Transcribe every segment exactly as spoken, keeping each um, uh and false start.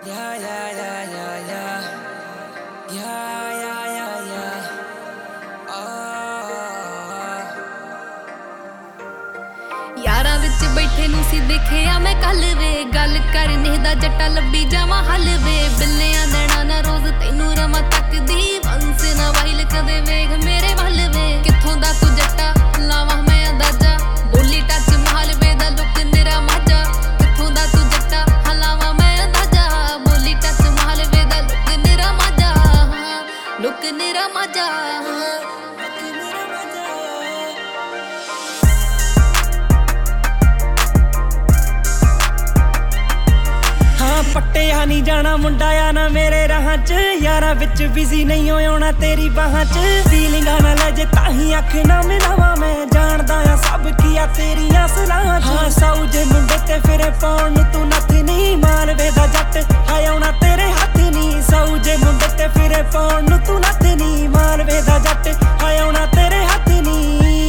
Yeah, yeah, yeah, yeah, yeah. Yeah, yeah, yeah, yeah. यारां विच बैठे नूं सी देखिया मैं कल वे गल करने दा जट्टा लब्भी जावां हल वे बिल्लियां देना ना रोज तैनू रमा तकदी वंस ना वाइल कदे वेख मेरे वल वे कित्थों दा तू जट्टा लावां मैं अंदाजा बोली टच महल वे दा लुक निरा माजा कित्थों दा तू जट्टा हलावां मैं अंदाजा बोली टच महल वे दा लुक निरा माजा लुक निरा माजा पट्टिया नहीं जाना मुंडा या ना मेरे राह च यारा विच बिजी नहीं होना तेरी बाह च फीलिंगा ना ले जे ताही अख ना मिलावा मैं जानदा आ सब किया तेरियां सलाहां च हाँ सौ जे मुंडे ते फिरे पाउण नूं तू नथ नहीं मालवे दा जट हाय आउणा तेरे हथ नहीं सौ जे मुंडे ते फिरे पाउण नूं तू नथ नहीं मालवे दा जट हाय आउणा तेरे हथ नहीं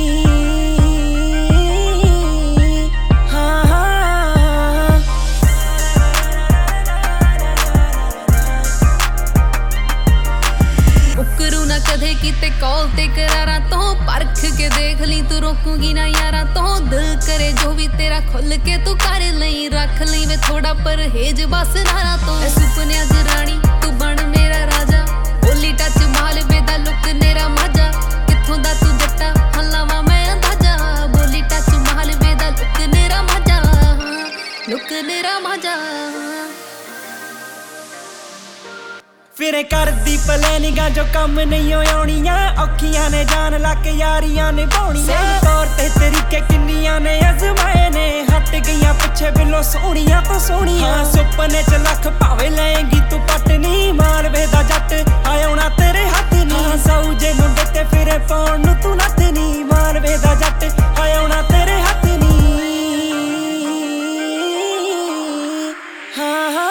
कदे किते कॉल ते करारा तो परख के देख ली तू रोकूंगी ना यारा तो दिल करे जो भी तेरा खुल के तू कर लई रख लई वे थोड़ा परहेज बस नारा तो सुपने अज रानी तू बन मेरा राजा बोली टच माल वे दा लुक नेरा माजा कित्थों दा तू जट्टा हलावा मैं अंदाजा बोली टच माल वे दा लुक नेरा माजा लुक नेरा माजा फिर कर दी प्लैनिंगा जो कम नहीं होनियां औखियां ने जान लग यारियां ने निभाउणियां तौर ते तरीके किन्नियां ने अजमाए ने हट गईयां पिछे बिलो सोहणियां तो सोहणियां सुपने च लख भावे लएंगी तू पटनी मालवे दा जट आउणा तेरे हथ नहीं सौ जे मुंडे ते फिरे पाउण नूं तू नथ नहीं मालवे दा जट आउणा तेरे हथ नहीं हाँ हाँ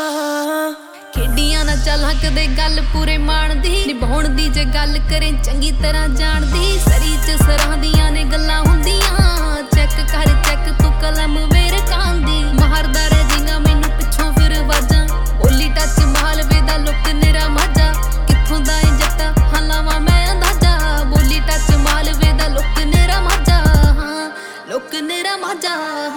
चल हक दे गल पूरे माणदी निभाउण दी जे गल करे चंगी तरह जानदी सरी च सरांदियां ने गल्लां हुंदियां चेक कर चेक तू कलम वेर कांदी मारदा रह जिंगा मैनू पिछों फिर वाजां बोली टच महल वे दा लुक निरा माजा कित्थों दा ए जट्टा हलावां मैं अंदाजा बोली टच महल वे दा लुक निरा माजा लुक निरा माजा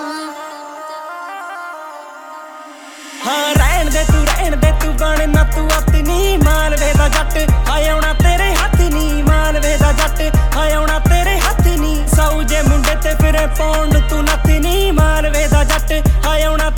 हाँ रहन दे तू रहन दे तू बन ना तू अत नहीं मालवे दा जट हाय आउणा तेरे हथ नहीं मालवे दा जट हाय आउणा तेरे हथ नहीं सौ जे मुंडे ते फिरे पाउण तू नथ नहीं मालवे दा जट हाय आउणा